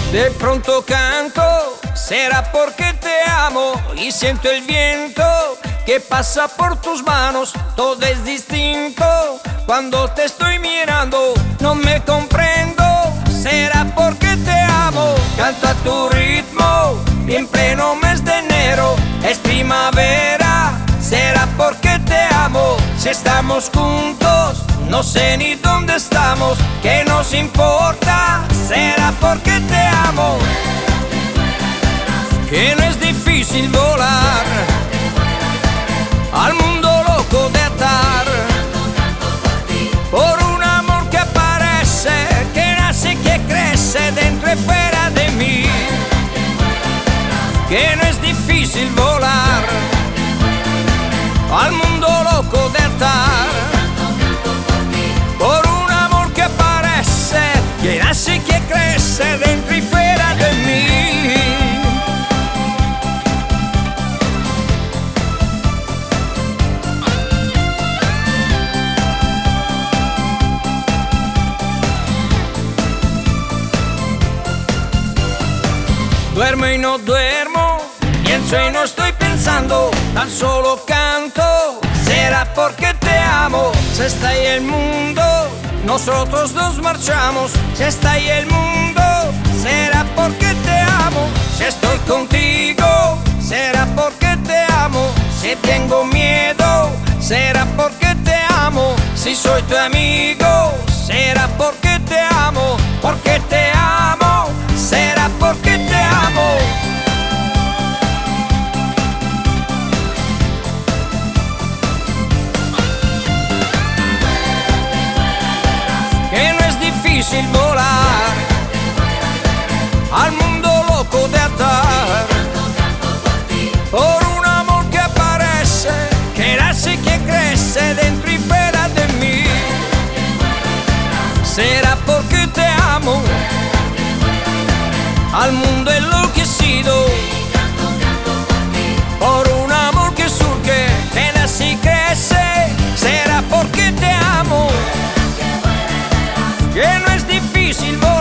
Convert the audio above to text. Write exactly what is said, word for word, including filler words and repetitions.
De pronto canto, será porque te amo y siento el viento que pasa por tus manos. Todo es distinto cuando te estoy mirando. No me comprendo, será porque te amo. Canto a tu ritmo en pleno mes de enero. Es primavera, será porque te amo. Si estamos juntos, no sé ni dónde estamos. ¿Qué nos importa? Será porque te amo. Que no es difícil volar al mundo loco de atar por un amor que aparece, que nace y que crece dentro y fuera de mí. Que no es difícil volar al mundo loco de atar por un amor que aparece, que nace y que crece dentro y fuera de mí. Duermo y no duermo, pienso y no estoy pensando, tan solo canto. Será porque te amo. Si está ahí el mundo, nosotros dos marchamos. Si está ahí el mundo, será porque te amo. Si estoy contigo, será porque te amo. Si tengo miedo, será porque te amo. Si soy tu amigo, será porque te amo. Porque te amo, será porque te amo. Que no es difícil volar al mundo loco de atar por un amor que aparece, que nace y que crece dentro y fuera de mí. Será porque te amo al mundo enloquecido por un amor que surge, que nace y crece. Será porque te amo. Que no es difícil volar